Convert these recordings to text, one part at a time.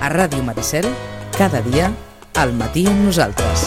A Ràdio Maricel, cada dia, al matí amb nosaltres.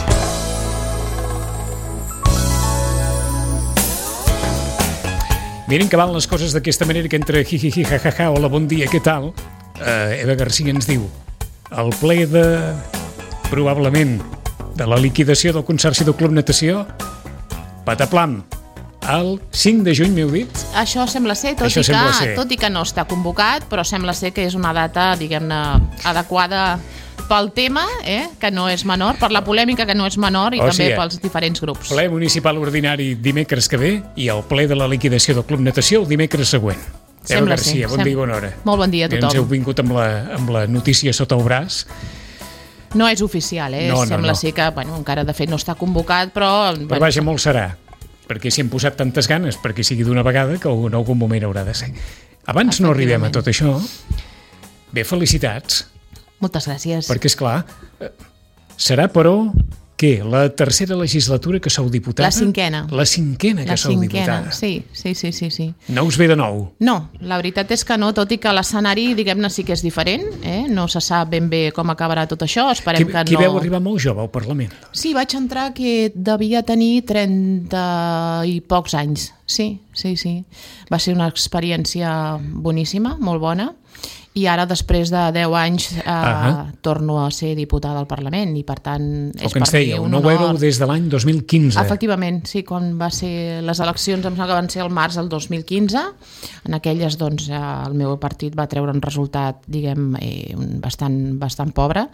Miren que van les coses d'aquesta manera, que entre jijiji, jajaja, hola, bon dia, què tal? Eva Garcia ens diu: el ple de, probablement, de la liquidació del Consorci del Club Natació, pataplam, el 5 de juny, m'heu dit? Això sembla ser, tot i que no està convocat, però sembla ser que és una data, diguem-ne, adequada pel tema, que no és menor, per la polèmica que no és menor, i també pels diferents grups. Ple municipal ordinari dimecres que ve i el ple de la liquidació del Club Natació el dimecres següent. Eva Garcia, bon dia i bona hora. Molt bon dia a tothom. Ens heu vingut amb la notícia sota el braç. No és oficial, sembla ser que encara de fet no està convocat, però... Però vaja, molt serà, perquè s'hi han posat tantes ganes perquè sigui d'una vegada que en algun moment haurà de ser. Abans no arribem a tot això, bé, felicitats. Moltes gràcies. Perquè, esclar, serà, però, què? La tercera legislatura que sou diputada? La cinquena. La cinquena que sou diputada. Sí. No us ve de nou? No, la veritat és que no, tot i que l'escenari, diguem-ne, sí que és diferent, no se sap ben bé com acabarà tot això, esperem que no... Qui veu arribar molt jove al Parlament? Sí, vaig entrar que devia tenir 30 i pocs anys, sí. Va ser una experiència boníssima, molt bona. I ara, després de 10 anys, torno a ser diputada al Parlament i, per tant, és per mi un honor. No ho éreu des de l'any 2015. Efectivament, sí, quan va ser les eleccions, em sembla que van ser el març del 2015. En aquelles, doncs, el meu partit va treure un resultat, diguem, bastant pobre,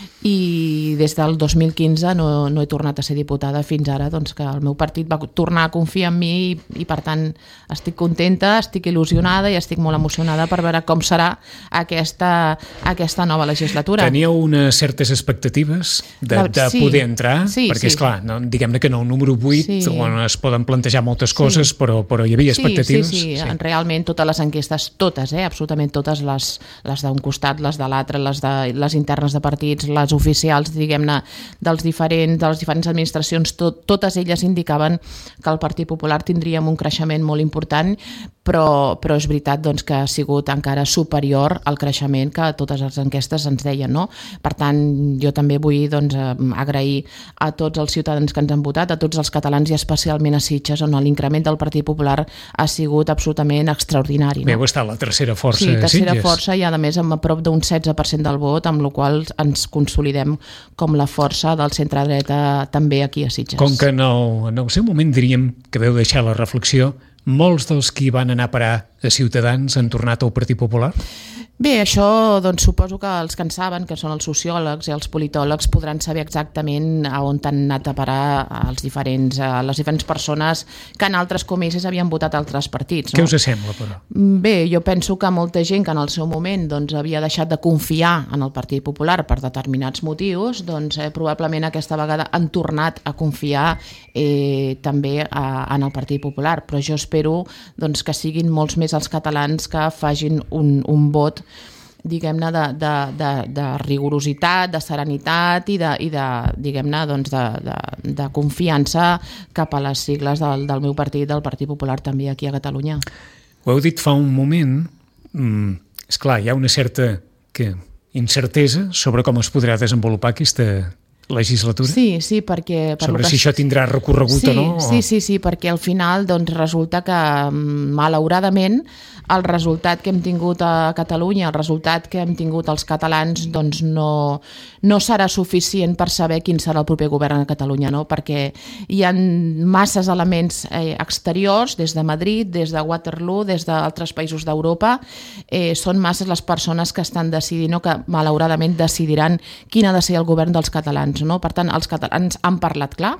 i des del 2015 no he tornat a ser diputada fins ara, doncs, que el meu partit va tornar a confiar en mi i, per tant, estic contenta, estic il·lusionada i estic molt emocionada per veure com serà aquesta nova legislatura. Teníeu unes certes expectatives de poder entrar? Perquè, esclar, diguem-ne que en el número 8 on es poden plantejar moltes coses, però hi havia expectatives? Sí. Realment totes les enquestes, totes, absolutament totes, les d'un costat, les de l'altre, les internes de partits, les oficials, diguem-ne, de les diferents administracions, totes elles indicaven que el Partit Popular tindríem un creixement molt important, però és veritat, doncs, que ha sigut encara superior al creixement que totes les enquestes ens deien, no? Per tant, jo també vull, doncs, agrair a tots els ciutadans que ens han votat, a tots els catalans i especialment a Sitges, on l'increment del Partit Popular ha sigut absolutament extraordinari. Bé, heu estat la tercera força de Sitges. Sí, tercera força i, a més, amb a prop d'un 16% del vot, amb la qual ens consolidem com la força del centre-dreta també aquí a Sitges. Com que en el seu moment diríem que veu deixar la reflexió, molts dels qui van anar a parar a Ciutadans han tornat al Partit Popular? Bé, això, doncs, suposo que els que en saben, que són els sociòlegs i els politòlegs, podran saber exactament a on han anat a parar les diferents persones que en altres comicis havien votat altres partits. No? Què us sembla, però? Bé, jo penso que molta gent que en el seu moment havia deixat de confiar en el Partit Popular per determinats motius, doncs probablement aquesta vegada han tornat a confiar també en el Partit Popular. Però jo espero que siguin molts més els catalans que facin un vot, diguem-ne, de rigorositat, de serenitat i diguem-ne, de confiança cap a les sigles del meu partit, del Partit Popular, també aquí a Catalunya. Ho heu dit fa un moment, esclar, hi ha una certa incertesa sobre com es podrà desenvolupar aquesta legislatura? Sí, perquè... Sobre si això tindrà recorregut o no? Sí, perquè al final resulta que, malauradament, el resultat que hem tingut a Catalunya, el resultat que hem tingut els catalans, doncs no serà suficient per saber quin serà el proper govern a Catalunya, no? Perquè hi ha masses elements exteriors, des de Madrid, des de Waterloo, des d'altres països d'Europa, són masses les persones que estan decidint o que malauradament decidiran quin ha de ser el govern dels catalans, no? Per tant, els catalans han parlat clar.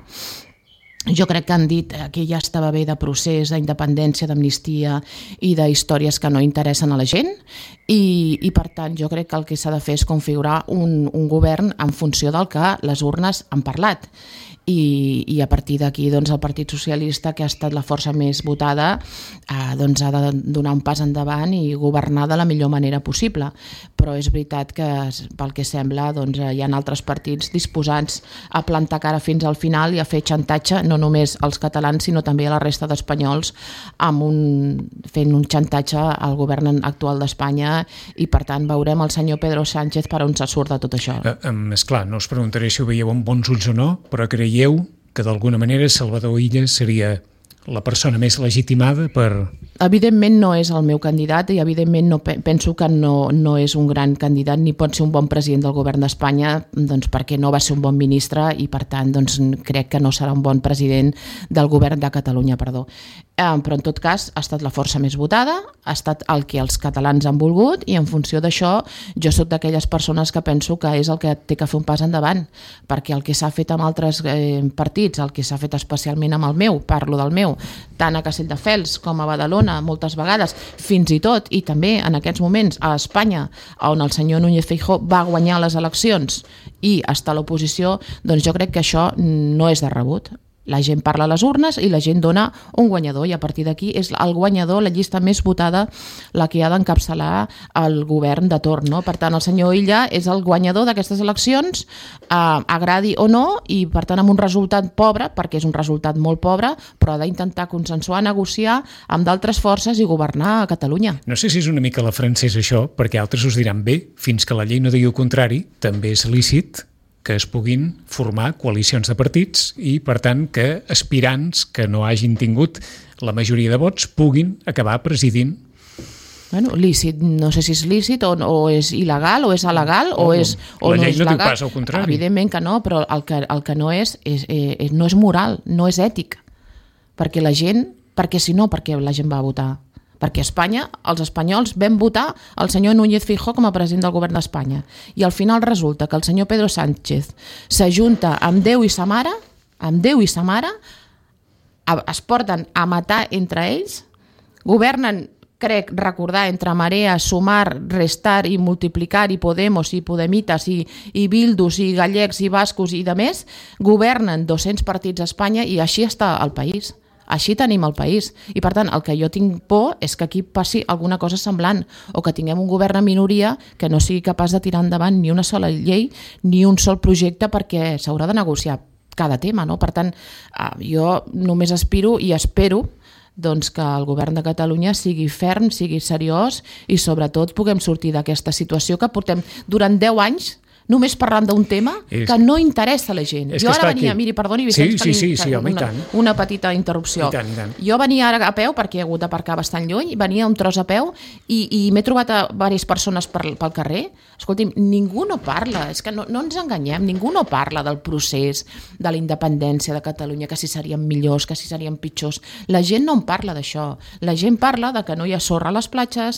Jo crec que han dit que ja estava bé de procés, d'independència, d'amnistia i d'històries que no interessen a la gent i per tant jo crec que el que s'ha de fer és configurar un govern en funció del que les urnes han parlat. i a partir d'aquí doncs, el Partit Socialista, que ha estat la força més votada, doncs, ha de donar un pas endavant i governar de la millor manera possible. Però és veritat que, pel que sembla, doncs, hi ha altres partits disposats a plantar cara fins al final i a fer xantatge no només als catalans sinó també a la resta d'espanyols fent un xantatge al govern actual d'Espanya, i per tant veurem el senyor Pedro Sánchez per on se surt de tot això. Esclar, no us preguntaré si ho veieu amb bons ulls o no, però creieu que d'alguna manera Salvador Illa seria la persona més legitimada per... Evidentment no és el meu candidat i evidentment penso que no és un gran candidat ni pot ser un bon president del govern d'Espanya, doncs perquè no va ser un bon ministre i per tant doncs, crec que no serà un bon president del govern de Catalunya. Però en tot cas ha estat la força més votada, ha estat el que els catalans han volgut i en funció d'això jo soc d'aquelles persones que penso que és el que té que fer un pas endavant, perquè el que s'ha fet amb altres partits, el que s'ha fet especialment amb el meu, parlo del meu, tant a Castelldefels com a Badalona moltes vegades, fins i tot i també en aquests moments a Espanya, on el senyor Núñez Feijóo va guanyar les eleccions i està a l'oposició, doncs jo crec que això no és de rebut. La gent parla a les urnes i la gent dona un guanyador i a partir d'aquí és el guanyador, la llista més votada, la que ha d'encapçalar el govern de torn, no? Per tant, el senyor Illa és el guanyador d'aquestes eleccions, agradi o no, i per tant amb un resultat pobre, perquè és un resultat molt pobre, però ha d'intentar consensuar, negociar amb d'altres forces i governar a Catalunya. No sé si és una mica la francesa això, perquè altres us diran bé, fins que la llei no digui el contrari, també és lícit que es puguin formar coalicions de partits i, per tant, que aspirants que no hagin tingut la majoria de vots puguin acabar presidint. Bueno, lícit, no sé si és lícit o és il·legal o és alegal o no és legal. Diu pas al contrari. Evidentment que no, però el que no és moral, no és ètic. Perquè la gent va votar? Perquè a Espanya, els espanyols vam votar el senyor Núñez Feijóo com a president del govern d'Espanya. I al final resulta que el senyor Pedro Sánchez s'ajunta amb Déu i sa mare, es porten a matar entre ells, governen, crec recordar, entre Marea, Sumar, Restar i Multiplicar i Podemos i Podemites i Bildus i Gallecs i Bascos i de més, governen 200 partits a Espanya i així està el país. Així tenim el país i per tant el que jo tinc por és que aquí passi alguna cosa semblant o que tinguem un govern en minoria que no sigui capaç de tirar endavant ni una sola llei ni un sol projecte perquè s'haurà de negociar cada tema, no? Per tant, jo només aspiro i espero doncs, que el govern de Catalunya sigui ferm, sigui seriós i sobretot puguem sortir d'aquesta situació que portem durant 10 anys només parlant d'un tema que no interessa a la gent. Jo ara venia, miri, perdoni Vicenç, una petita interrupció. I tant. Jo venia ara a peu, perquè he hagut d'aparcar bastant lluny, venia un tros a peu i m'he trobat a diverses persones pel carrer. Escolti'm, ningú no parla, és que no ens enganyem, ningú no parla del procés de la independència de Catalunya, que si serien millors, que si serien pitjors. La gent no en parla d'això. La gent parla de que no hi ha sorra a les platges,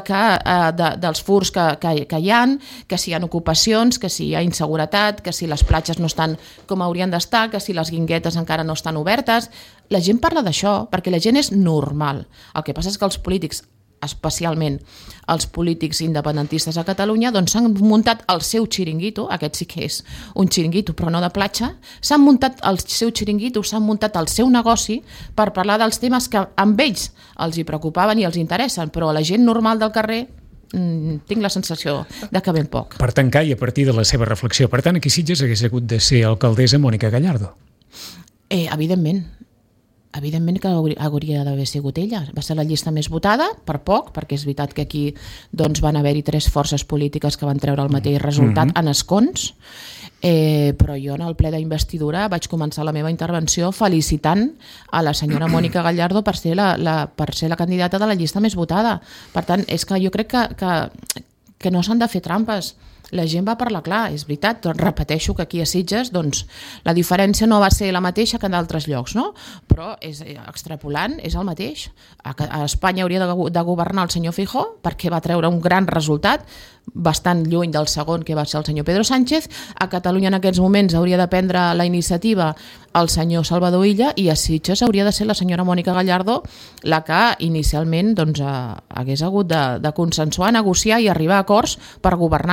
dels furs que hi ha, que si hi ha ocupacions, que si hi ha inseguretat, que si les platges no estan com haurien d'estar, que si les guinguetes encara no estan obertes. La gent parla d'això perquè la gent és normal. El que passa és que els polítics, especialment els polítics independentistes a Catalunya, doncs s'han muntat el seu xiringuito, aquest sí que és un xiringuito però no de platja, s'han muntat el seu xiringuito, s'han muntat el seu negoci per parlar dels temes que amb ells els hi preocupaven i els interessen, però a la gent normal del carrer tinc la sensació de que ben poc. Per tancar i a partir de la seva reflexió, per tant, aquí a Sitges hagués hagut de ser alcaldessa Mònica Gallardo. Evidentment que hauria d'haver sigut ella. Va ser la llista més votada, per poc, perquè és veritat que aquí doncs, van haver-hi 3 forces polítiques que van treure el mateix resultat en escons, però jo en el ple d'investidura vaig començar la meva intervenció felicitant a la senyora Mònica Gallardo per ser la candidata de la llista més votada. Per tant, és que jo crec que no s'han de fer trampes. La gent va parlar clar, és veritat, doncs repeteixo que aquí a Sitges doncs, la diferència no va ser la mateixa que en d'altres llocs, no? Però extrapolant és el mateix. A Espanya hauria de governar el senyor Feijóo perquè va treure un gran resultat, bastant lluny del segon que va ser el senyor Pedro Sánchez. A Catalunya en aquests moments hauria de prendre la iniciativa el senyor Salvador Illa i a Sitges hauria de ser la senyora Mònica Gallardo la que inicialment doncs, hagués hagut de consensuar, negociar i arribar a acords per governar i ser ella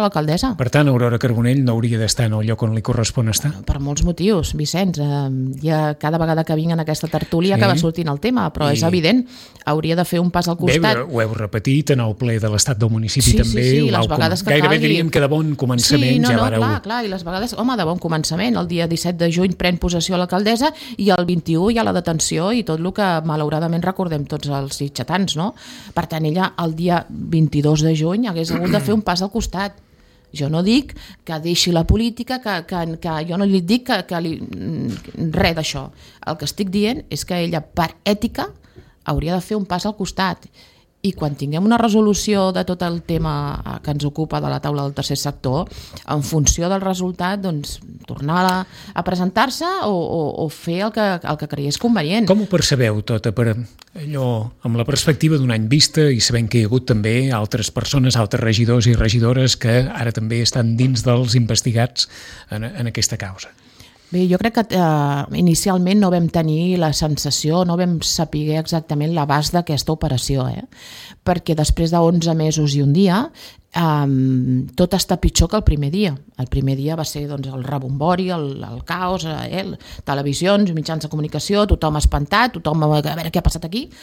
l'alcaldessa. Per tant, Aurora Carbonell no hauria d'estar en el lloc on li correspon estar. Per molts motius, Vicenç. Cada vegada que vinc en aquesta tertúlia acaba sortint el tema, però és evident, hauria de fer un pas al costat. Ho heu repetit en el ple de l'Estat del municipi també. Sí, les vegades que gairebé diríem que de bon començament ja vareu... Clar, i les vegades, de bon començament. El dia 17 de juny pren possessió a l'alcaldessa i el 21 hi ha la detenció i tot el que malauradament recordem tots els sitgetans, no? Per tant, ella el dia 22 de juny hagués hagut de fer un pas al costat. Jo no dic que deixi la política, que jo no li dic res d'això. El que estic dient és que ella, per ètica, hauria de fer un pas al costat. I quan tinguem una resolució de tot el tema que ens ocupa de la taula del tercer sector, en funció del resultat, doncs, tornar a presentar-se o fer el que creiés convenient. Com ho percebeu tot, allò, amb la perspectiva d'un any vista i sabent que hi ha hagut també altres persones, altres regidors i regidores que ara també estan dins dels investigats en aquesta causa? Bé, jo crec que inicialment no vam tenir la sensació, no vam saber exactament l'abast d'aquesta operació, perquè després de 11 mesos i un dia tot està pitjor que el primer dia. El primer dia va ser doncs, el rebombori, el caos, televisions, mitjans de comunicació, tothom espantat, tothom a veure què ha passat aquí,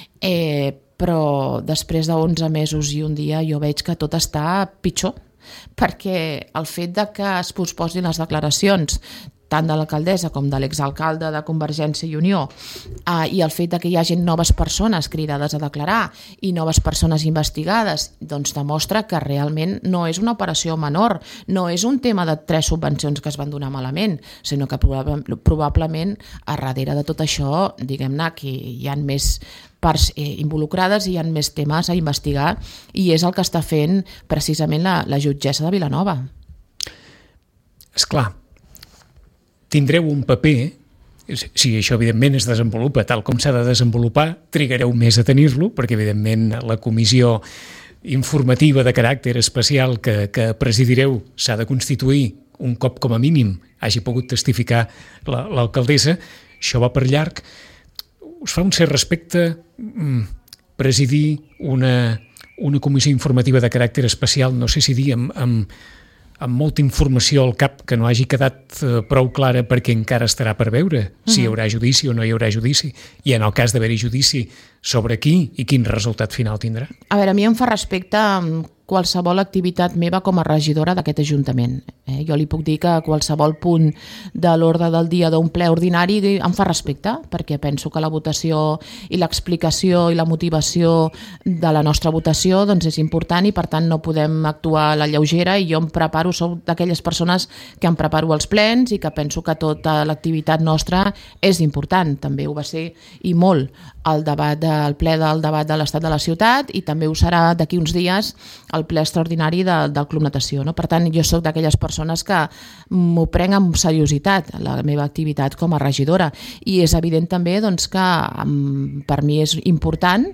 però després de 11 mesos i un dia jo veig que tot està pitjor, perquè el fet de que es posposin les declaracions tant de l'alcaldessa com de l'exalcalde de Convergència i Unió i el fet que hi hagi noves persones cridades a declarar i noves persones investigades, doncs demostra que realment no és una operació menor, no és un tema de 3 subvencions que es van donar malament, sinó que probablement a darrere de tot això, diguem-ne, que hi ha més parts involucrades i hi ha més temes a investigar i és el que està fent precisament la jutgessa de Vilanova. Esclar, tindreu un paper, si això evidentment es desenvolupa tal com s'ha de desenvolupar, trigareu més a tenir-lo, perquè evidentment la comissió informativa de caràcter especial que presidireu s'ha de constituir un cop com a mínim hagi pogut testificar l'alcaldessa. Això va per llarg. Us fa un cert respecte presidir una comissió informativa de caràcter especial, no sé si dir amb molta informació al cap que no hagi quedat prou clara perquè encara estarà per veure si hi haurà judici o no hi haurà judici i en el cas d'haver-hi judici sobre qui i quin resultat final tindrà? A veure, a mi em fa respecte qualsevol activitat meva com a regidora d'aquest Ajuntament. Jo li puc dir que qualsevol punt de l'ordre del dia d'un ple ordinari em fa respecte, perquè penso que la votació i l'explicació i la motivació de la nostra votació doncs és important i per tant no podem actuar a la lleugera i jo em preparo, sou d'aquelles persones que em preparo els plens i que penso que tota l'activitat nostra és important. També ho va ser i molt el ple del debat de l'estat de la ciutat i també ho serà d'aquí uns dies el ple extraordinari del Club Natació. Per tant, jo soc d'aquelles persones que m'ho prenc amb seriositat, la meva activitat com a regidora. I és evident també que per mi és important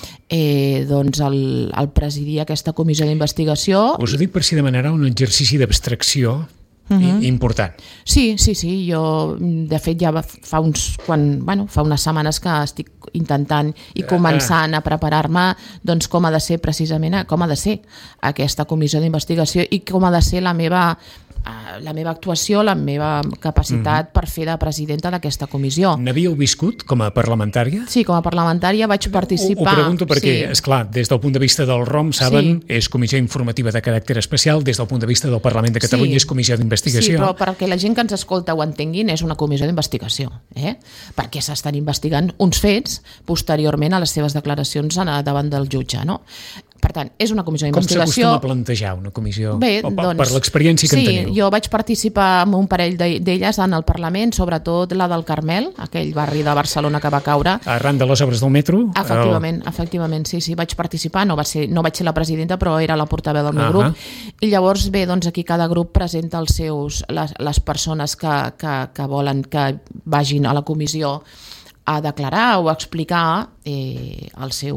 el presidir aquesta comissió d'investigació. Us ho dic per si demanarà un exercici d'abstracció important. Sí, jo de fet ja fa unes setmanes que estic intentant i començant a preparar-me com ha de ser precisament com ha de ser aquesta comissió d'investigació i com ha de ser la meva actuació, la meva capacitat per fer de presidenta d'aquesta comissió. N'havíeu viscut com a parlamentària? Sí, com a parlamentària vaig participar. Ho pregunto perquè, esclar, des del punt de vista del ROM, saben, és comissió informativa de caràcter especial, des del punt de vista del Parlament de Catalunya és comissió d'investigació. Sí, però perquè la gent que ens escolta ho entenguin, és una comissió d'investigació, perquè s'estan investigant uns fets posteriorment a les seves declaracions davant del jutge, no? Per tant, és una comissió d'investigació. Com s'acostuma a plantejar una comissió? Bé, per l'experiència que en teniu. Sí, jo vaig participar en un parell d'elles en el Parlament, sobretot la del Carmel, aquell barri de Barcelona que va caure. Arran de les obres del metro? Efectivament, sí, vaig participar, no vaig ser la presidenta, però era la portaveu del meu grup. I llavors, bé, aquí cada grup presenta les persones que volen que vagin a la comissió a declarar o a explicar el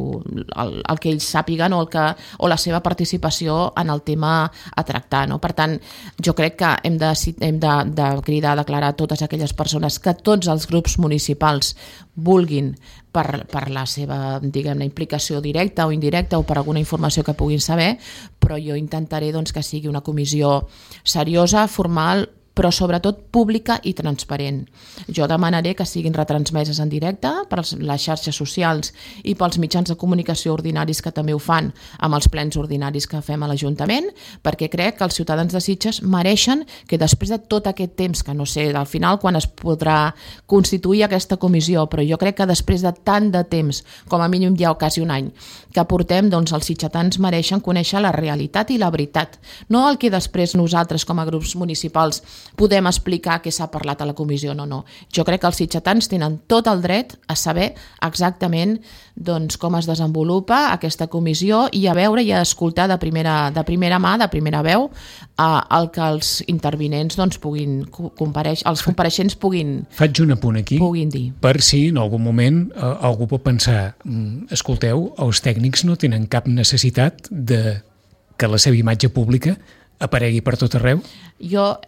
que ells sàpiguen o la seva participació en el tema a tractar, no? Per tant, jo crec que hem de cridar a declarar totes aquelles persones que tots els grups municipals vulguin per la seva, diguem-ne, implicació directa o indirecta o per alguna informació que puguin saber, però jo intentaré doncs, que sigui una comissió seriosa, formal, però sobretot pública i transparent. Jo demanaré que siguin retransmeses en directe per les xarxes socials i pels mitjans de comunicació ordinaris que també ho fan amb els plens ordinaris que fem a l'Ajuntament, perquè crec que els ciutadans de Sitges mereixen que després de tot aquest temps, que no sé al final quan es podrà constituir aquesta comissió, però jo crec que després de tant de temps, com a mínim ja quasi un any, que portem, doncs els sitgetans mereixen conèixer la realitat i la veritat, no el que després nosaltres com a grups municipals podem explicar què s'ha parlat a la comissió, no. Jo crec que els sitgetans tenen tot el dret a saber exactament doncs, com es desenvolupa aquesta comissió i a veure i a escoltar de primera mà, de primera veu, el que els intervinents doncs, puguin comparèixer, els compareixents puguin Faig un apunt aquí, dir. Per si en algun moment algú pot pensar escolteu, els tècnics no tenen cap necessitat de que la seva imatge pública aparegui per tot arreu? Jo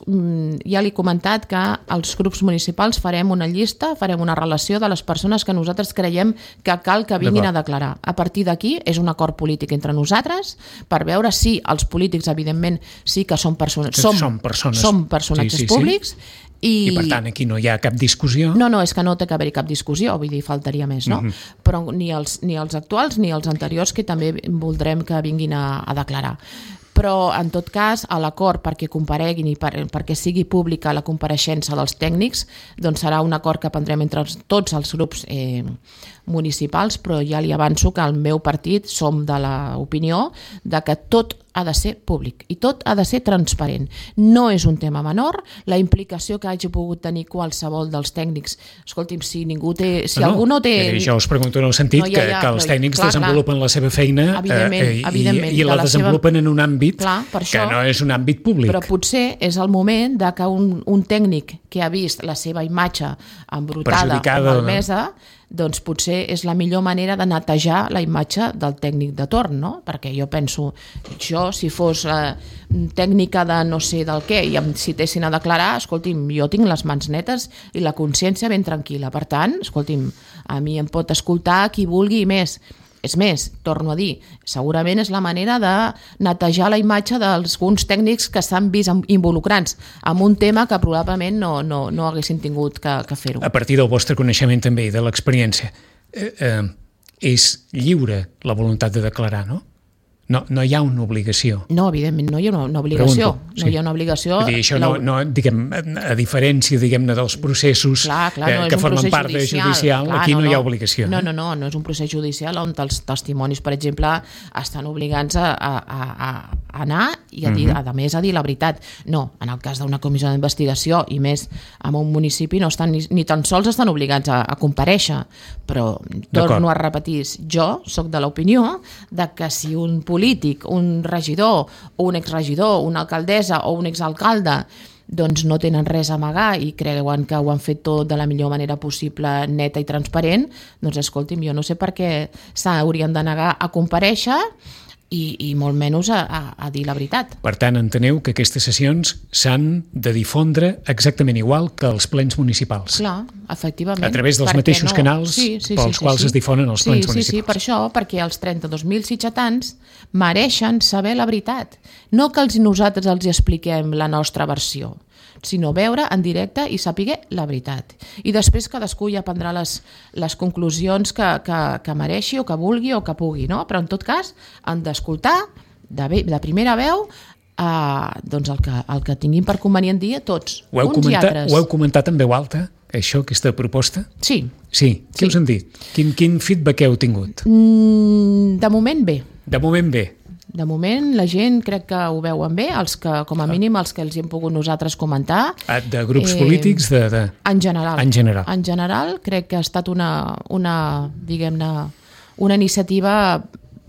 ja li he comentat que els grups municipals farem una llista, farem una relació de les persones que nosaltres creiem que cal que vinguin a declarar. A partir d'aquí és un acord polític entre nosaltres per veure si els polítics, evidentment, sí que som personatges públics. I per tant aquí no hi ha cap discussió? No, és que no té que haver-hi cap discussió, vull dir, faltaria més, no? Però ni els actuals ni els anteriors que també voldrem que vinguin a declarar. Però, en tot cas, l'acord perquè compareguin i perquè sigui pública la compareixença dels tècnics doncs serà un acord que prendrem entre tots els grups municipals, però ja li avanço que el meu partit som de l'opinió de que tot ha de ser públic i tot ha de ser transparent. No és un tema menor, la implicació que hagi pogut tenir qualsevol dels tècnics. Escolti'm, si algú no té... Jo us pregunto en el sentit que els tècnics desenvolupen la seva feina i la desenvolupen en un àmbit que no és un àmbit públic. Però potser és el moment que un tècnic que ha vist la seva imatge embrutada o malmesa, doncs potser és la millor manera de netejar la imatge del tècnic de torn, no? Perquè jo penso, si fos tècnica de no sé del què i em citessin a declarar, escolti'm, jo tinc les mans netes i la consciència ben tranquil·la. Per tant, escolti'm, a mi em pot escoltar qui vulgui i més. És més, torno a dir, segurament és la manera de netejar la imatge d'alguns tècnics que s'han vist involucrats en un tema que probablement no haguessin tingut que fer-ho. A partir del vostre coneixement també i de l'experiència, és lliure la voluntat de declarar, no? No hi ha una obligació. No, evidentment, no hi ha una obligació. No hi ha una obligació. Vull dir, això diguem, a diferència, diguem-ne, dels processos que formen part de judicial, aquí no hi ha obligació. No és un procés judicial on els testimonis, per exemple, estan obligats a anar i a més a dir la veritat. No, en el cas d'una comissió d'investigació i més en un municipi ni tan sols estan obligats a comparèixer, però torno a repetir, jo soc de l'opinió de que si un polític, un regidor o un exregidor, una alcaldessa o un exalcalde doncs no tenen res a amagar i creuen que ho han fet tot de la millor manera possible, neta i transparent, doncs escolti'm, jo no sé per què s'haurien de negar a comparèixer i molt menys a dir la veritat. Per tant, enteneu que aquestes sessions s'han de difondre exactament igual que els plens municipals. Clar, efectivament. A través dels mateixos canals pels quals es difonen els plens municipals. Sí, per això, perquè els 32.000 sitgetans mereixen saber la veritat. No que nosaltres els expliquem la nostra versió, sinó veure en directe i saber la veritat. I després cadascú ja prendrà les conclusions que mereixi o que vulgui o que pugui, no? Però en tot cas han d'escoltar de primera veu doncs el que tinguin per convenient dir a tots, uns i altres. Ho heu comentat en veu alta, això, aquesta proposta? Sí. Què us han dit? Quin feedback heu tingut? De moment bé. De moment bé. De moment la gent crec que ho veuen bé, com a mínim els que els hem pogut nosaltres comentar. De grups polítics? En general. En general crec que ha estat una diguem-ne, una iniciativa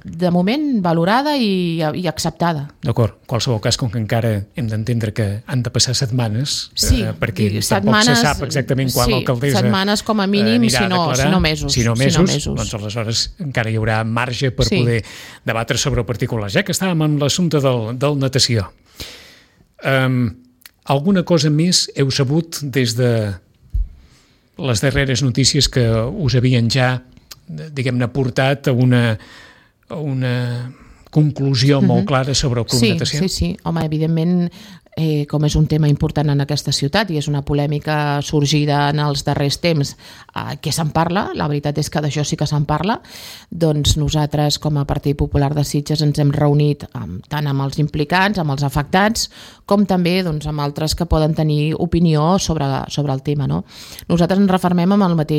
de moment valorada i acceptada. D'acord, en qualsevol cas, com que encara hem d'entendre que han de passar setmanes, perquè tampoc se sap exactament quan l'alcaldessa setmanes com a mínim, si no mesos. Si no mesos, doncs aleshores encara hi haurà marge per poder debatre sobre el particular. Ja que estàvem amb l'assumpte del natació, alguna cosa més heu sabut des de les darreres notícies que us havien ja, diguem-ne, portat a una conclusió molt clara sobre el Club Natació? Sí. Home, evidentment, com és un tema important en aquesta ciutat i és una polèmica sorgida en els darrers temps que se'n parla, la veritat és que d'això sí que se'n parla, doncs nosaltres com a Partit Popular de Sitges ens hem reunit tant amb els implicats, amb els afectats, com també amb altres que poden tenir opinió sobre el tema. No? Nosaltres ens refermem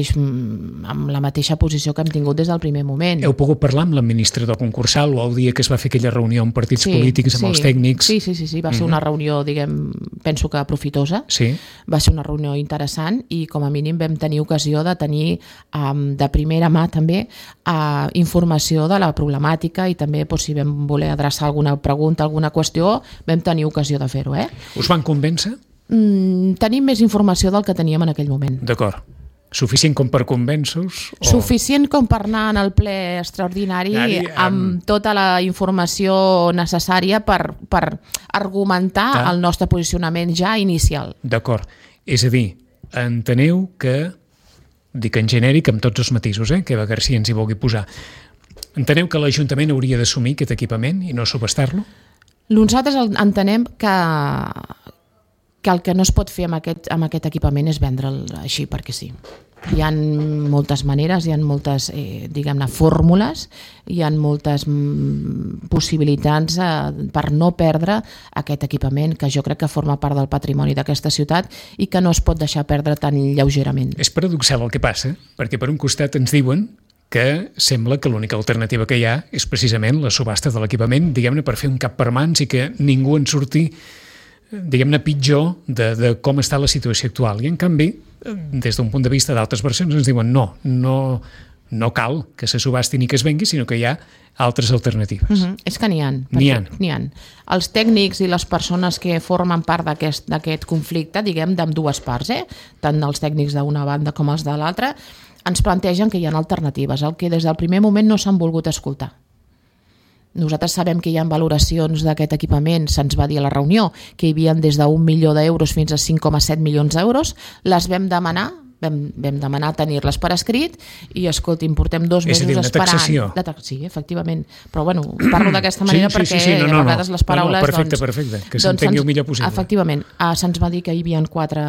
amb la mateixa posició que hem tingut des del primer moment. Heu pogut parlar amb l'administrador concursal o el dia que es va fer aquella reunió amb partits polítics, amb els tècnics? Sí, va ser una reunió, penso que profitosa. Sí. Va ser una reunió interessant i com a mínim vam tenir ocasió de tenir de primera mà també informació de la problemàtica i també si vam voler adreçar alguna pregunta, alguna qüestió, vam tenir ocasió de fer-ho. Us van convèncer? Tenim més informació del que teníem en aquell moment. D'acord. Suficient com per convèncer-vos? Suficient com per anar en el ple extraordinari amb tota la informació necessària per argumentar el nostre posicionament ja inicial. D'acord. És a dir, enteneu que, dic en genèric amb tots els matisos, que Eva Garcia ens hi vulgui posar, enteneu que l'Ajuntament hauria d'assumir aquest equipament i no subestar-lo? Nosaltres entenem que el que no es pot fer amb aquest equipament és vendre'l així perquè sí. Hi ha moltes maneres, hi ha moltes fórmules, hi ha moltes possibilitats per no perdre aquest equipament que jo crec que forma part del patrimoni d'aquesta ciutat i que no es pot deixar perdre tan lleugerament. És paradoxal el que passa, perquè per un costat ens diuen que sembla que l'única alternativa que hi ha és precisament la subhasta de l'equipament, diguem-ne, per fer un cap per mans i que ningú en surti diguem-ne, pitjor de com està la situació actual. I, en canvi, des d'un punt de vista d'altres versions, ens diuen no cal que se subhasti ni que es vengui, sinó que hi ha altres alternatives. És que n'hi ha. N'hi ha. Els tècnics i les persones que formen part d'aquest conflicte, diguem, d'ambdues parts, tant els tècnics d'una banda com els de l'altra, ens plantegen que hi ha alternatives, el que des del primer moment no s'han volgut escoltar. Nosaltres sabem que hi ha valoracions d'aquest equipament, se'ns va dir a la reunió, que hi havia des d'1 milió d'euros fins a 5,7 milions d'euros, les vam demanar tenir-les per escrit i, escolti'm, portem 2 mesos esperant. És a dir, una taxació. Sí, efectivament. Però, bueno, parlo d'aquesta manera perquè a vegades les paraules... Perfecte, que s'entengui el millor possible. Efectivament. Se'ns va dir que hi havia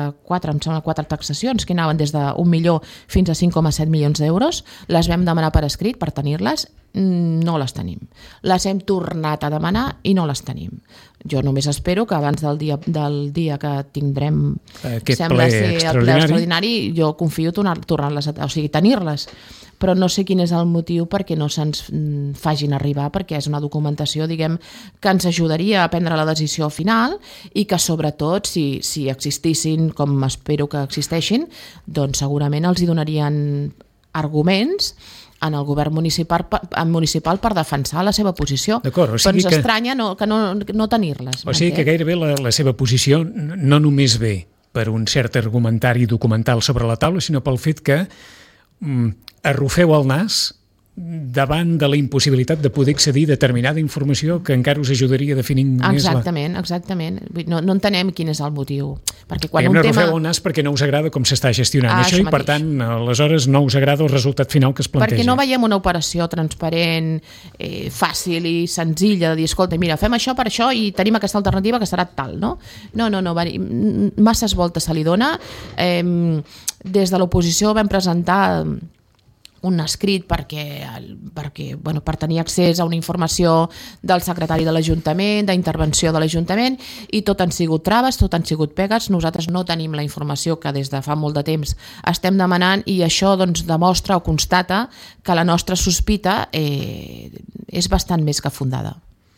4 taxacions que anaven des d'1 milió fins a 5,7 milions d'euros. Les vam demanar per escrit per tenir-les. No les tenim. Les hem tornat a demanar i no les tenim. Jo només espero que abans del dia que tindrem aquest ple extraordinari, jo confio tenir-les, però no sé quin és el motiu perquè no se'ns facin arribar, perquè és una documentació, diguem, que ens ajudaria a prendre la decisió final i que sobretot si existissin, com espero que existeixin, doncs segurament els hi donarien arguments en el govern municipal per defensar la seva posició. D'acord, però ens estranya no tenir-les. O sigui que gairebé la seva posició no només ve per un cert argumentari documental sobre la taula, sinó pel fet que arrufeu el nas davant de la impossibilitat de poder accedir a determinada informació que encara us ajudaria a definir més Exactament. No entenem quin és el motiu. Perquè quan arrufeu el nas perquè no us agrada com s'està gestionant això i, per tant, aleshores no us agrada el resultat final que es planteja. Perquè no veiem una operació transparent, fàcil i senzilla de dir, escolta, mira, fem això per això i tenim aquesta alternativa que serà tal, no? No, masses voltes se li dona. Des de l'oposició vam presentar un escrit per tenir accés a una informació del secretari de l'Ajuntament, d'intervenció de l'Ajuntament, i tot han sigut traves, tot han sigut pegues. Nosaltres no tenim la informació que des de fa molt de temps estem demanant i això demostra o constata que la nostra sospita és bastant més que fundada.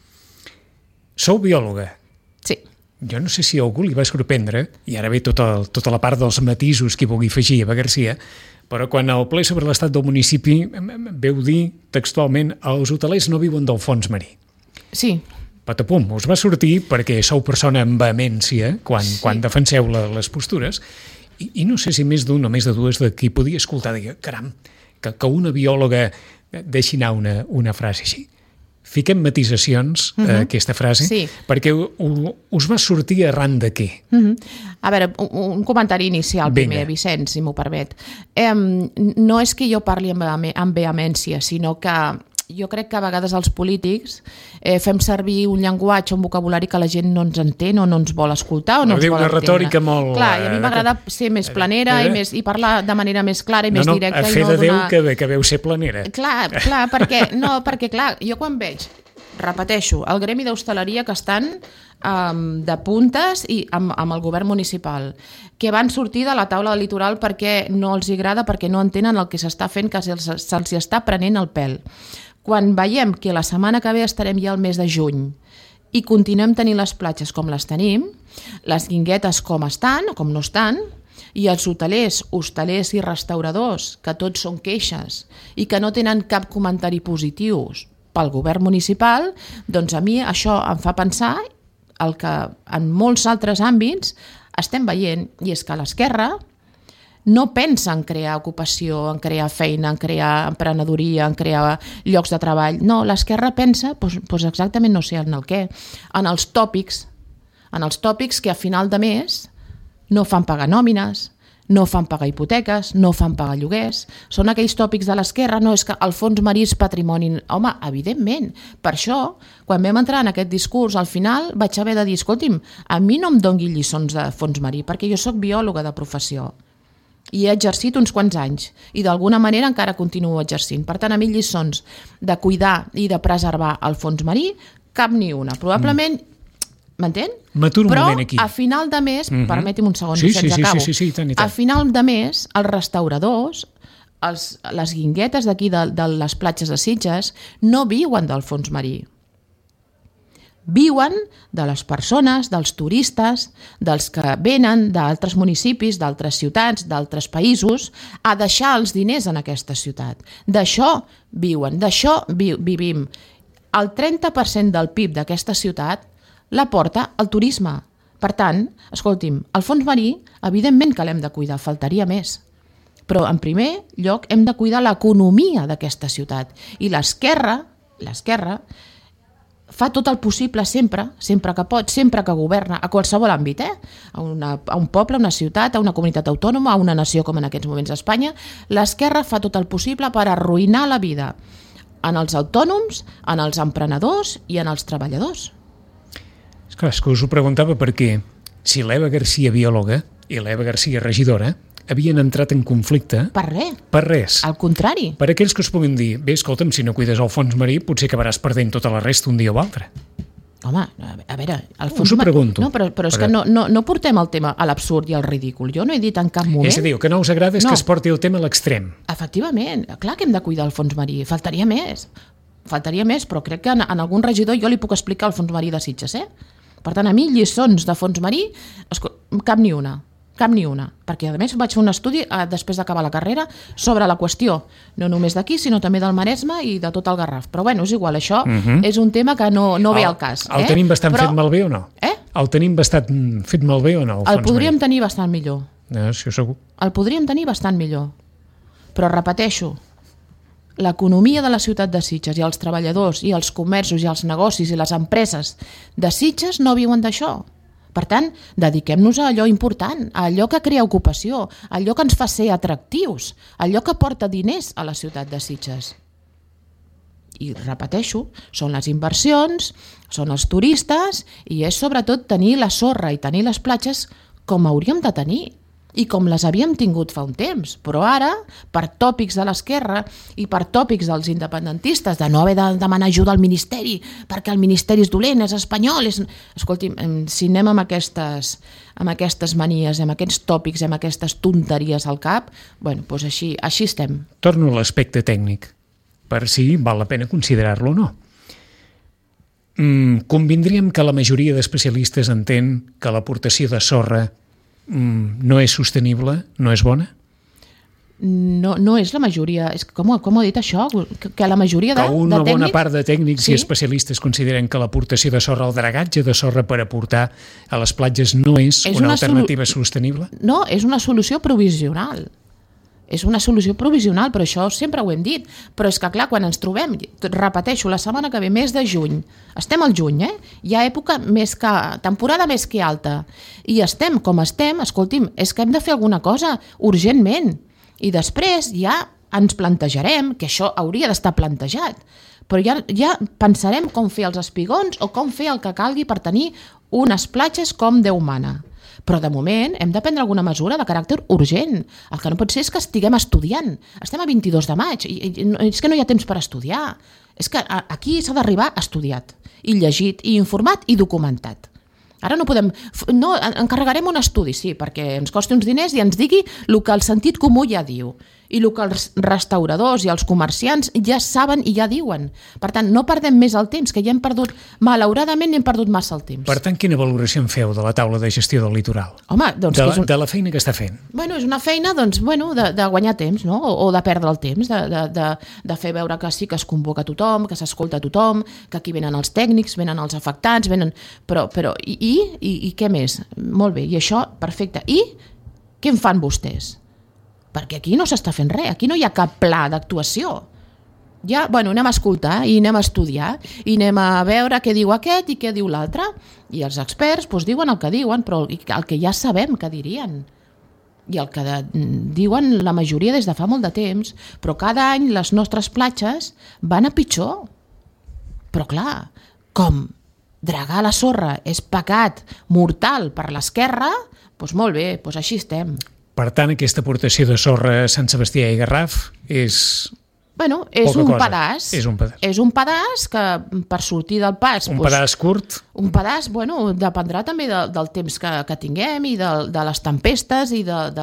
Sou biòloga? Sí. Jo no sé si algú li va sorprendre, i ara ve tota la part dels matisos que hi vulgui afegir Eva Garcia, Però quan al ple sobre l'estat del municipi veu dir textualment els hotelers no viuen del fons marí. Sí. Patapum, us va sortir perquè sou persona amb vehemència quan defenseu les postures i no sé si més d'un o més de dues de qui podia escoltar digui, caram, que una biòloga deixi anar una frase així. Fiquem matisacions a aquesta frase, perquè us va sortir arran de què? A veure, un comentari inicial primer, Vicent, si m'ho permet. No és que jo parli amb vehemència, sinó que jo crec que a vegades els polítics fem servir un llenguatge, un vocabulari que la gent no ens entén o no ens vol escoltar o no ens vol entendre. Una retòrica molt... Clar, i a mi m'agrada ser més planera i parlar de manera més clara i més directa. A fe de Déu que veu ser planera. Clar, perquè clar, jo quan veig, repeteixo, el gremi d'hostaleria que estan de puntes i amb el govern municipal, que van sortir de la taula del litoral perquè no els agrada, perquè no entenen el que s'està fent, que se'ls està prenent el pèl. Quan veiem que la setmana que ve estarem ja al mes de juny i continuem tenint les platges com les tenim, les guinguetes com estan o com no estan, i els hotelers, hostalers i restauradors, que tots són queixes i que no tenen cap comentari positiu pel govern municipal, doncs a mi això em fa pensar el que en molts altres àmbits estem veient, i és que l'esquerra no pensa en crear ocupació, en crear feina, en crear emprenedoria, en crear llocs de treball. No, l'esquerra pensa doncs exactament no sé en el què, en els tòpics que a final de mes no fan pagar nòmines, no fan pagar hipoteques, no fan pagar lloguers. Són aquells tòpics de l'esquerra, no és que el fons marí és patrimoni. Home, evidentment. Per això, quan vam entrar en aquest discurs, al final vaig haver de dir, escolti'm, a mi no em dongui lliçons de fons marí, perquè jo sóc biòloga de professió i he exercit uns quants anys i d'alguna manera encara continuo exercint. Per tant, a mi lliçons de cuidar i de preservar el fons marí, cap ni una. Probablement m'entén? M'aturo un moment aquí. Però a final de mes, permeti'm un segon, Vicenç, acabo. Sí, tant. A final de mes, els restauradors, les guinguetes d'aquí de les platges de Sitges, no viuen del fons marí. Viuen de les persones, dels turistes, dels que venen d'altres municipis, d'altres ciutats, d'altres països, a deixar els diners en aquesta ciutat. D'això viuen, d'això vivim. El 30% del PIB d'aquesta ciutat la porta el turisme. Per tant, escolti'm, el fons marí, evidentment que l'hem de cuidar, faltaria més. Però, en primer lloc, hem de cuidar l'economia d'aquesta ciutat. I l'esquerra fa tot el possible sempre que pot, sempre que governa, a qualsevol àmbit, a un poble, a una ciutat, a una comunitat autònoma, a una nació com en aquests moments a Espanya, l'esquerra fa tot el possible per arruïnar la vida en els autònoms, en els emprenedors i en els treballadors. És que us ho preguntava perquè si l'Eva Garcia biòloga i l'Eva Garcia regidora havien entrat en conflicte... Per res. Per res. Al contrari. Per aquells que us puguin dir, bé, escolta'm, si no cuides el fons marí, potser acabaràs perdent tota la resta un dia o altre. Home, a veure... Us ho pregunto. No, però és que no portem el tema a l'absurd i al ridícul. Jo no he dit en cap moment... És a dir, que no us agrada és que es porti el tema a l'extrem. Efectivament. Clar que hem de cuidar el fons marí. Faltaria més, però crec que en algun regidor jo li puc explicar el fons marí de Sitges, Per tant, a mi lliçons de fons marí, cap ni una, perquè a més vaig fer un estudi després d'acabar la carrera sobre la qüestió, no només d'aquí, sinó també del Maresme i de tot el Garraf. Però bueno, és igual, això és un tema que no ve al cas. El tenim bastant fet malbé o no? El tenim bastant fet malbé o no? El podríem tenir bastant millor. Sí, segur. El podríem tenir bastant millor. Però repeteixo, l'economia de la ciutat de Sitges i els treballadors i els comerços i els negocis i les empreses de Sitges no viuen d'això. Per tant, dediquem-nos a allò important, a allò que crea ocupació, a allò que ens fa ser atractius, a allò que porta diners a la ciutat de Sitges. I repeteixo, són les inversions, són els turistes i és sobretot tenir la sorra i tenir les platges com hauríem de tenir i com les havíem tingut fa un temps. Però ara, per tòpics de l'esquerra i per tòpics dels independentistes de no haver de demanar ajuda al Ministeri perquè el Ministeri és dolent, és espanyol... Escolti'm, si anem amb aquestes manies, amb aquests tòpics, amb aquestes tonteries al cap, doncs així estem. Torno a l'aspecte tècnic, per si val la pena considerar-lo o no. Convindríem que la majoria d'especialistes entén que l'aportació de sorra no és sostenible, no és bona? no és la majoria. És que, com ho he dit això? Que la majoria de tècnics... Que una bona tècnics... part de tècnics i especialistes consideren que l'aportació de sorra, el dragatge de sorra per aportar a les platges no és una alternativa sostenible? No, és una solució provisional. És una solució provisional, però això sempre ho hem dit. Però és que, clar, quan ens trobem, repeteixo, la setmana que ve, mes de juny, estem al juny, hi ha temporada més que alta, i estem com estem, escolti'm, és que hem de fer alguna cosa urgentment, i després ja ens plantejarem, que això hauria d'estar plantejat, però ja pensarem com fer els espigons o com fer el que calgui per tenir unes platges com Déu mana. Però de moment hem de prendre alguna mesura de caràcter urgent. El que no pot ser és que estiguem estudiant. Estem a 22 de maig i és que no hi ha temps per estudiar. És que aquí s'ha d'arribar estudiat, i llegit, i informat, i documentat. Ara no podem... No, encarregarem un estudi, sí, perquè ens costi uns diners i ens digui el que el sentit comú ja diu, i el que els restauradors i els comerciants ja saben i ja diuen. Per tant, no perdem més el temps, que ja hem perdut, malauradament hem perdut massa el temps. Per tant, quina valoració en feu de la taula de gestió del litoral? Home, doncs... De la feina que està fent. Bueno, és una feina, doncs, de guanyar temps, no? O de perdre el temps, de fer veure que sí que es convoca tothom, que s'escolta tothom, que aquí venen els tècnics, venen els afectats, venen... Però i què més? Molt bé, i això, perfecte. I què en fan vostès? Perquè aquí no s'està fent res, aquí no hi ha cap pla d'actuació. Ja, anem a escoltar i anem a estudiar i anem a veure què diu aquest i què diu l'altre. I els experts diuen el que diuen, però el que ja sabem que dirien. I el que diuen la majoria des de fa molt de temps, però cada any les nostres platges van a pitjor. Però clar, com dragar la sorra és pecat mortal per l'esquerra, doncs molt bé, doncs així estem. Per tant, aquesta aportació de sorra a Sant Sebastià i Garraf és... és un pedaç. És un pedaç. És un pedaç que per sortir del pas... Un pedaç curt? Un pedaç, dependrà també del temps que tinguem i de les tempestes i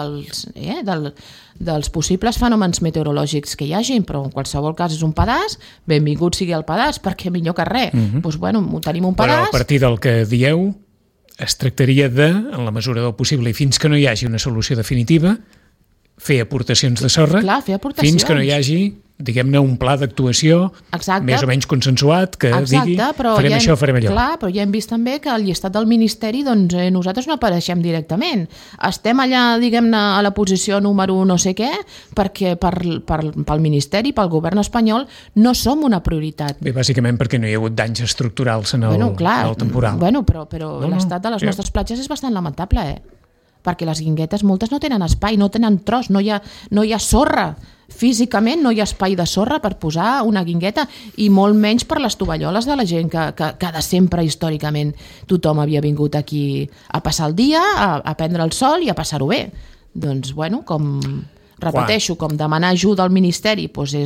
dels possibles fenòmens meteorològics que hi hagin, però en qualsevol cas és un pedaç, benvingut sigui el pedaç, perquè millor que res. Tenim un pedaç... Però a partir del que dieu, es tractaria de, en la mesura del possible, i fins que no hi hagi una solució definitiva, fer aportacions de sorra. Clar, fer aportacions. Fins que no hi hagi, diguem-ne, un pla d'actuació més o menys consensuat que digui farem això, farem allò. Clar, però ja hem vist també que al llistat del Ministeri nosaltres no apareixem directament. Estem allà, diguem-ne, a la posició número no sé què, perquè pel Ministeri, pel govern espanyol, no som una prioritat. Bé, bàsicament perquè no hi ha hagut danys estructurals en el temporal. Però l'estat de les nostres platges és bastant lamentable, perquè les guinguetes moltes no tenen espai, no tenen tros, no hi ha sorra. Físicament no hi ha espai de sorra per posar una guingueta i molt menys per les tovalloles de la gent que de sempre històricament tothom havia vingut aquí a passar el dia, a prendre el sol i a passar-ho bé. Doncs, repeteixo, com demanar ajuda al Ministeri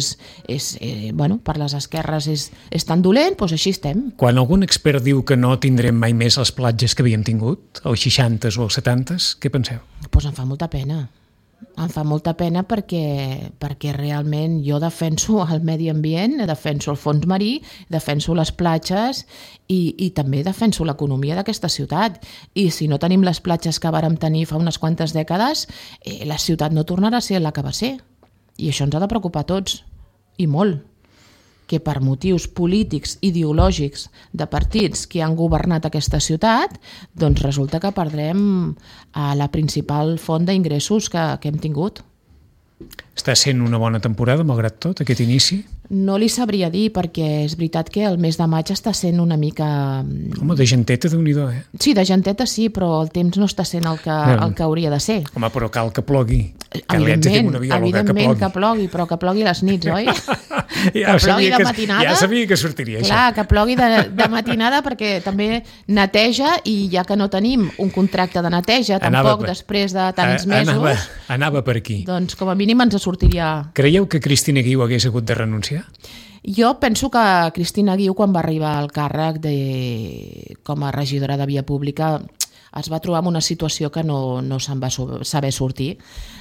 per les esquerres és tan dolent, doncs així estem. Quan algun expert diu que no tindrem mai més les platges que havíem tingut, als 60s o als 70s, què penseu? Doncs em fa molta pena. Em fa molta pena perquè realment jo defenso el medi ambient, defenso el fons marí, defenso les platges i també defenso l'economia d'aquesta ciutat. I si no tenim les platges que vàrem tenir fa unes quantes dècades, la ciutat no tornarà a ser la que va ser. I això ens ha de preocupar a tots, i molt. Que per motius polítics, ideològics, de partits que han governat aquesta ciutat, doncs resulta que perdrem la principal font d'ingressos que hem tingut. Està sent una bona temporada, malgrat tot, aquest inici? No li sabria dir, perquè és veritat que el mes de maig està sent una mica... Home, de genteta, Déu-n'hi-do, Sí, de genteta sí, però el temps no està sent el que hauria de ser. Home, però cal que plogui. Evidentment que plogui, però que plogui les nits, oi? Ja sabia que sortiria, això. Clar, que plogui de matinada, perquè també neteja, i ja que no tenim un contracte de neteja, tampoc després de tants mesos... Anava per aquí. Doncs com a mínim ens sortiria... Creieu que Cristina Guiu hagués hagut de renunciar? Jo penso que Cristina Guiu, quan va arribar al càrrec com a regidora de Via Pública, es va trobar en una situació que no se'n va saber sortir,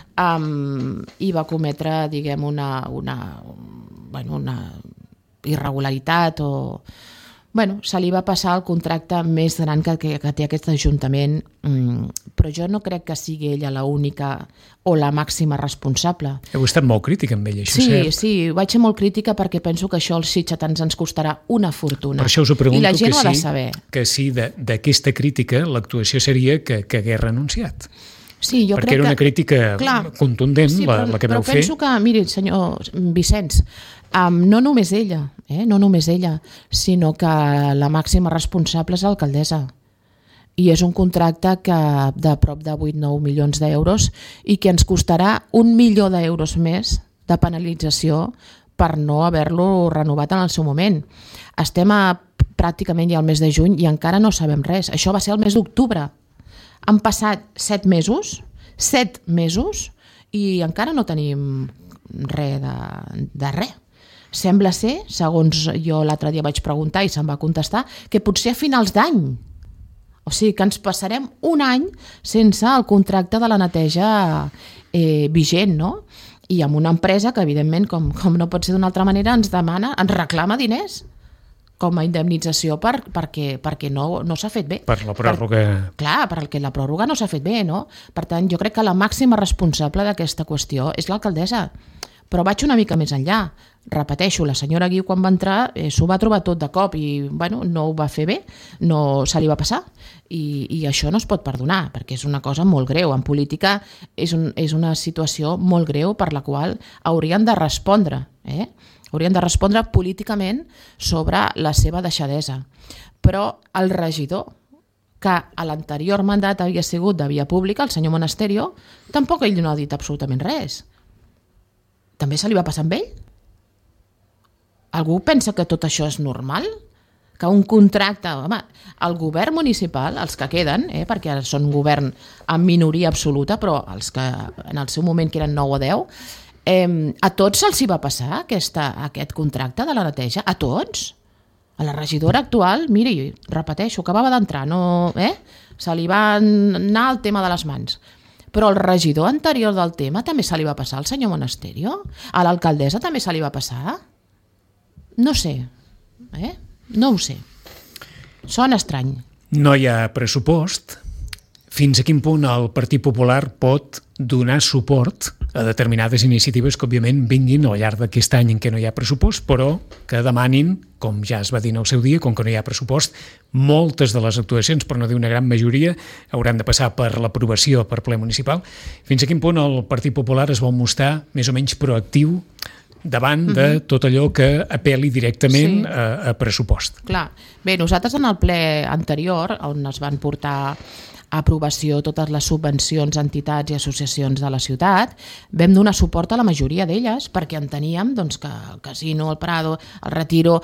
i va cometre, diguem, una irregularitat o Bueno, se li va passar el contracte més gran que té aquest Ajuntament, però jo no crec que sigui ella l'única o la màxima responsable. Heu estat molt crític amb ell, això Sí, cert? sí, vaig ser molt crítica perquè penso que això als sitgetans ens costarà una fortuna. Per això us ho pregunto, I la gent que ho ha de sí, saber. que sí, d'aquesta crítica l'actuació seria que hagués renunciat. Sí, jo Perquè crec era una que... crítica contundent, sí, la que vau fer. Però penso que, miri, senyor Vicenç, no només ella, no només ella, sinó que la màxima responsable és l'alcaldessa. I és un contracte que de prop de 8-9 milions d'euros i que ens costarà 1 milió d'euros més de penalització per no haver-lo renovat en el seu moment. Estem pràcticament ja al mes de juny i encara no sabem res. Això va ser el mes d'octubre. Han passat 7 mesos i encara no tenim res de res. Sembla ser, segons jo l'altre dia vaig preguntar i se'm va contestar, que potser a finals d'any. O sigui que ens passarem un any sense el contracte de la neteja vigent, no? I amb una empresa que, evidentment, com no pot ser d'una altra manera, ens reclama diners com a indemnització perquè no s'ha fet bé. Per la pròrroga. Clar, perquè la pròrroga no s'ha fet bé, no? Per tant, jo crec que la màxima responsable d'aquesta qüestió és l'alcaldessa. Però vaig una mica més enllà. Repeteixo, la senyora Guiu quan va entrar s'ho va trobar tot de cop i no ho va fer bé, no se li va passar i això no es pot perdonar perquè és una cosa molt greu. En política és una situació molt greu per la qual haurien de respondre. Haurien de respondre políticament sobre la seva deixadesa. Però el regidor, que a l'anterior mandat havia sigut de Via Pública, el senyor Monasterio, tampoc ell no ha dit absolutament res. També se li va passar amb ell? Algú pensa que tot això és normal? Que un contracte... Home, el govern municipal, els que queden, perquè són un govern en minoria absoluta, però els que en el seu moment que eren 9 o 10, a tots se'ls va passar aquest contracte de la neteja? A tots? A la regidora actual, miri, repeteixo, acabava d'entrar, se li va anar el tema de les mans. Però el regidor anterior del tema també se li va passar al senyor Monasterio? A l'alcaldessa també se li va passar? No sé, no ho sé. Sona estrany. No hi ha pressupost. Fins a quin punt el Partit Popular pot donar suport a determinades iniciatives que, òbviament, vinguin al llarg d'aquest any en què no hi ha pressupost, però que demanin, com ja es va dir en el seu dia, com que no hi ha pressupost, moltes de les actuacions, per no dir una gran majoria, hauran de passar per l'aprovació per ple municipal. Fins a quin punt el Partit Popular es vol mostrar més o menys proactiu davant de tot allò que apel·li directament a pressupost? Clar. Bé, nosaltres en el ple anterior, on es van portar a aprovació totes les subvencions a entitats i associacions de la ciutat, vam donar suport a la majoria d'elles perquè enteníem que el Casino, el Prado, el Retiro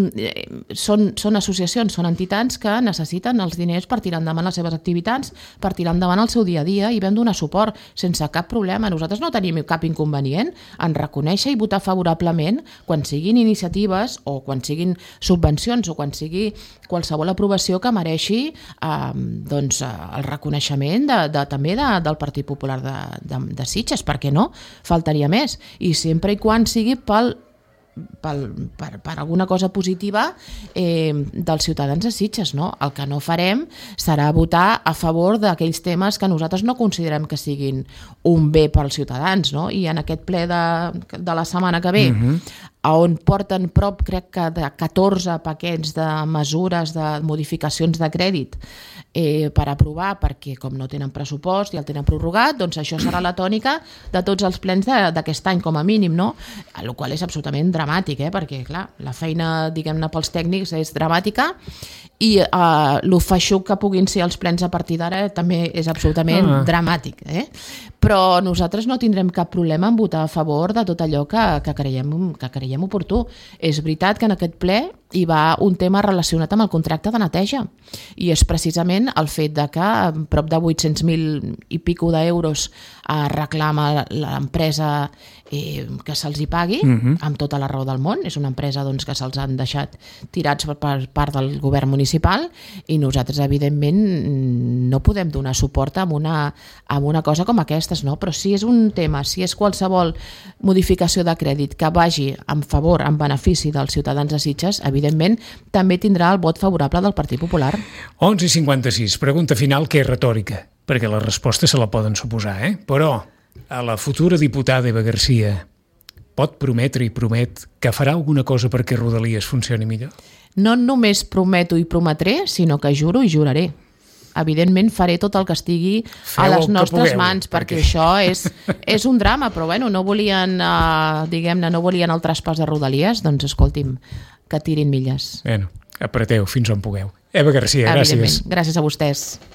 són associacions, són entitats que necessiten els diners per tirar endavant les seves activitats, per tirar endavant el seu dia a dia, i vam donar suport sense cap problema. Nosaltres no tenim cap inconvenient en reconèixer i votar favorablement quan siguin iniciatives o quan siguin subvencions o quan sigui qualsevol aprovació que mereixi el reconeixement també del Partit Popular de Sitges, perquè no? Faltaria més. I sempre i quan sigui per alguna cosa positiva dels ciutadans de Sitges, no? El que no farem serà votar a favor d'aquells temes que nosaltres no considerem que siguin un bé per als ciutadans, no? I en aquest ple de la setmana que ve, on porten prop, crec que de 14 paquets de mesures de modificacions de crèdit per aprovar, perquè com no tenen pressupost i el tenen prorrogat, doncs això serà la tònica de tots els plens d'aquest any, com a mínim, no? El qual és absolutament dramàtic, perquè, clar, la feina, diguem-ne, pels tècnics és dramàtica i el feixuc que puguin ser els plens a partir d'ara també és absolutament dramàtic, però nosaltres no tindrem cap problema en votar a favor de tot allò que creiem oportú. És veritat que en aquest ple hi va un tema relacionat amb el contracte de neteja i és precisament el fet de que prop de 800.000 i pico d'euros reclama l'empresa que se'ls hi pagui amb tota la raó del món. És una empresa doncs, que se'ls han deixat tirats per part del govern municipal i nosaltres evidentment no podem donar suport a una cosa com aquestes, no? Però si és un tema, si és qualsevol modificació de crèdit que vagi en favor, en benefici dels ciutadans de Sitges, evidentment també tindrà el vot favorable del Partit Popular. 11:56, pregunta final que és retòrica, perquè la resposta se la poden suposar, però a la futura diputada Eva Garcia pot prometre i promet que farà alguna cosa perquè Rodalies funcioni millor? No només prometo i prometré, sinó que juro i juraré. Evidentment faré tot el que estigui a les nostres mans, perquè això és un drama, però bueno, no volien, diguem-ne, no volien el traspàs de Rodalies, doncs escolti'm, que tirin milles. Bueno, apreteu fins on pugueu. Eva Garcia, gràcies. Gràcies a vostès.